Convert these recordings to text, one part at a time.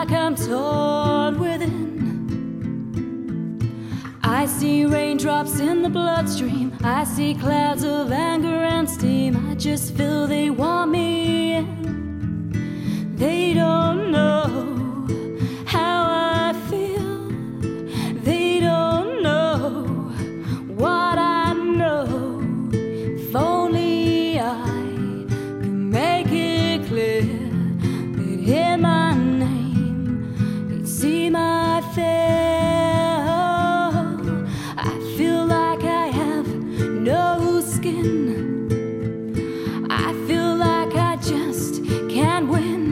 like I'm torn within. I see raindrops in the bloodstream. I see clouds of anger and steam. I just feel they want me in. They don't know how I feel. They don't know what I know. If only I could make it clear. They'd hear my name, they'd see my face. I feel like I have no skin. I feel like I just can't win.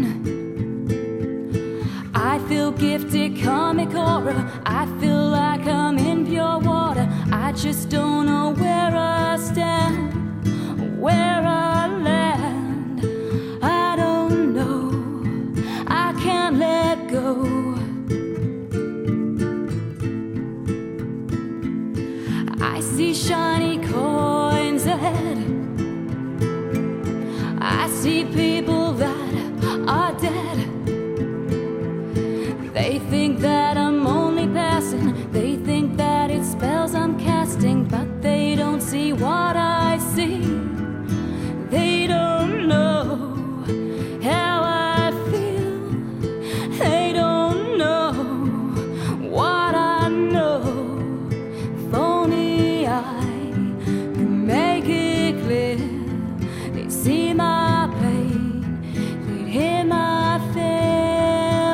I feel gifted comic horror. I feel like I'm in pure water. I just don't know where I stand, where I land. I don't know, I can't let go. I see shiny coins ahead. I see people that are dead. They think that I'm only passing. They think that it's spells I'm casting. But they don't see what I see. They don't know how I feel. They don't know what I know. If only I could make it clear. They'd see my pain, they'd hear my fear.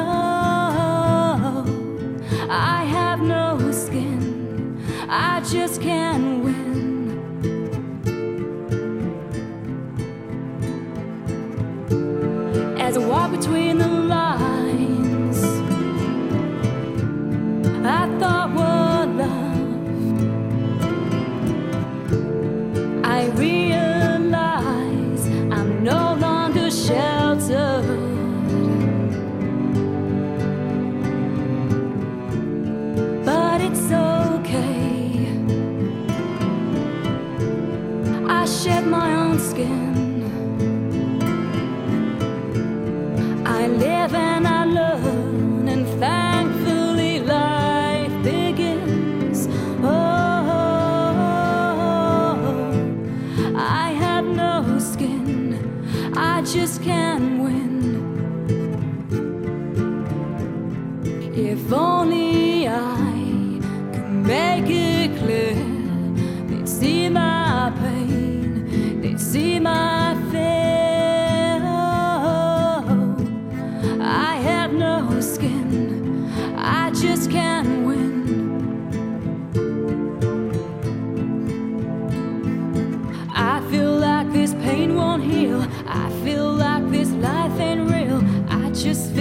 I have no skin, I just can't win. As I walk between the lines, I thought were love. I realize I'm no longer sheltered. But it's okay, I shed my own skin. I live and I learn, and thankfully life begins. Oh, I have no skin, I just can't win. If only I could make it clear. They'd see my pain, they'd see my fear. I have no skin, I just can't win. I feel like this pain won't heal. I feel like this life ain't real. I just